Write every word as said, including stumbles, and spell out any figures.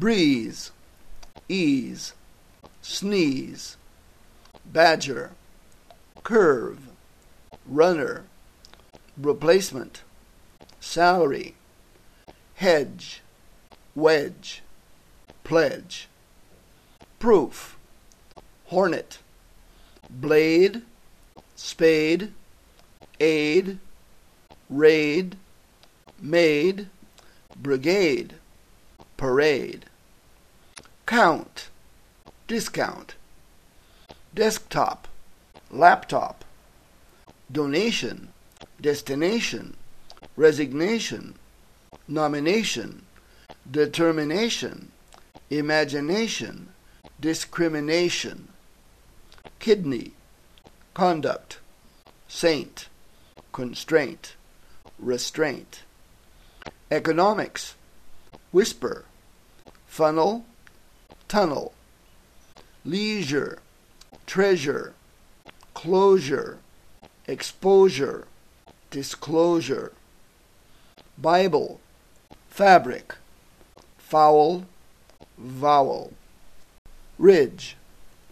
breeze, ease, sneeze, badger, curve, runner, replacement, salary, hedge, wedge, pledge, proof, hornet, blade, spade, aid, raid, maid, brigade, parade, count, discount, desktop, laptop, donation, destination, resignation, nomination, determination, imagination, discrimination, kidney, conduct, saint, constraint, restraint, economics, whisper, funnel, tunnel, leisure, treasure, closure, exposure, disclosure, Bible, fabric, foul, vowel, ridge,